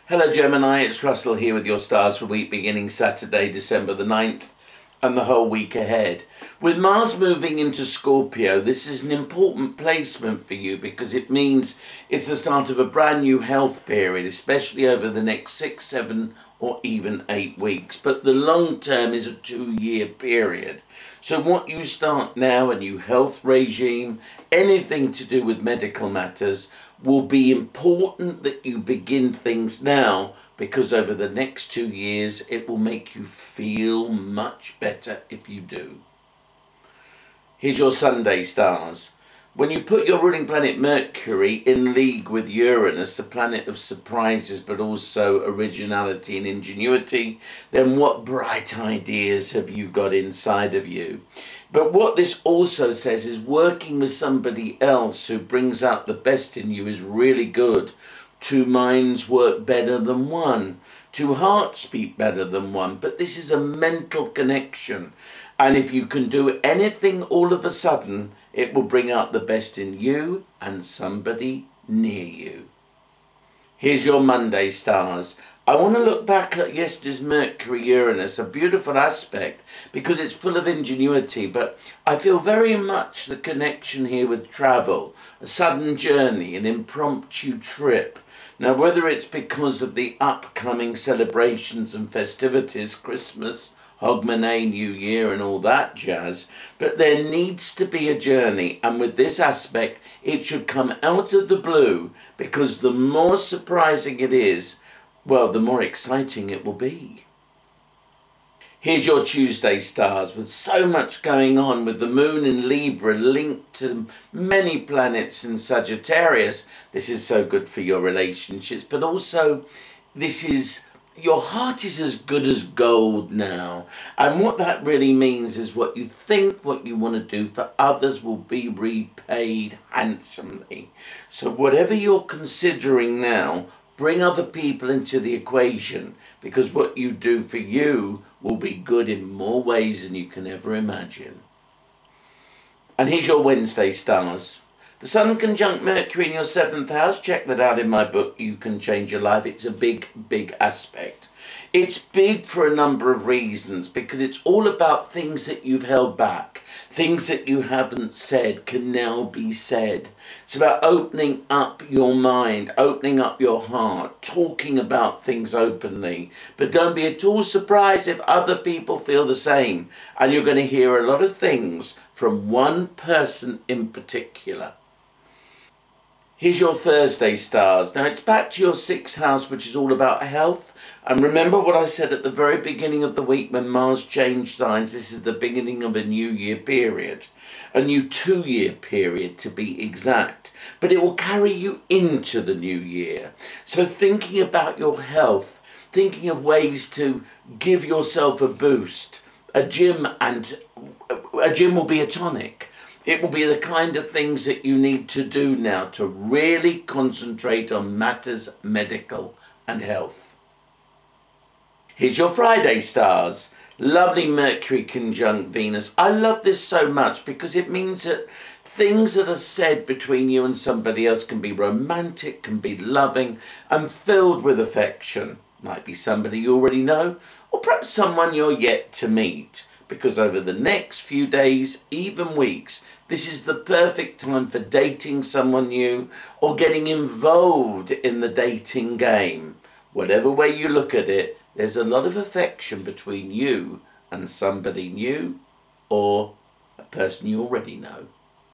Hello Gemini, it's Russell here with your stars for week beginning Saturday, December the 9th and the whole week ahead. With Mars moving into Scorpio, this is an important placement for you because it means it's the start of a brand new health period, especially over the next 6, 7 or even 8 weeks. But the long term is a 2-year period. So what you start now, a new health regime, anything to do with medical matters, will be important that you begin things now, because over the next 2 years it will make you feel much better if you do. Here's your Sunday stars. When you put your ruling planet Mercury in league with Uranus, the planet of surprises but also originality and ingenuity, then what bright ideas have you got inside of you? But what this also says is working with somebody else who brings out the best in you is really good. Two minds work better than one. Two hearts beat better than one. But this is a mental connection. And if you can do anything all of a sudden, it will bring out the best in you and somebody near you. Here's your Monday stars. I want to look back at yesterday's Mercury-Uranus, a beautiful aspect because it's full of ingenuity, but I feel very much the connection here with travel, a sudden journey, an impromptu trip. Now, whether it's because of the upcoming celebrations and festivities, Christmas, Hogmanay, New Year and all that jazz, but there needs to be a journey, and with this aspect it should come out of the blue, because the more surprising it is, well, the more exciting it will be. Here's your Tuesday stars, with so much going on with the moon in Libra linked to many planets in Sagittarius. This is so good for your relationships, but also your heart is as good as gold now. And what that really means is what you think, what you want to do for others will be repaid handsomely. So whatever you're considering now, bring other people into the equation, because what you do for you will be good in more ways than you can ever imagine. And here's your Wednesday stars. The Sun conjunct Mercury in your 7th house. Check that out in my book, You Can Change Your Life. It's a big, big aspect. It's big for a number of reasons, because it's all about things that you've held back. Things that you haven't said can now be said. It's about opening up your mind, opening up your heart, talking about things openly. But don't be at all surprised if other people feel the same. And you're going to hear a lot of things from one person in particular. Here's your Thursday stars. Now it's back to your 6th house, which is all about health. And remember what I said at the very beginning of the week when Mars changed signs. This is the beginning of a new year period. A new 2-year period to be exact. But it will carry you into the new year. So thinking about your health, thinking of ways to give yourself a boost. A gym will be a tonic. It will be the kind of things that you need to do now to really concentrate on matters medical and health. Here's your Friday stars. Lovely Mercury conjunct Venus. I love this so much because it means that things that are said between you and somebody else can be romantic, can be loving and filled with affection. Might be somebody you already know, or perhaps someone you're yet to meet. Because over the next few days, even weeks, this is the perfect time for dating someone new or getting involved in the dating game. Whatever way you look at it, there's a lot of affection between you and somebody new or a person you already know.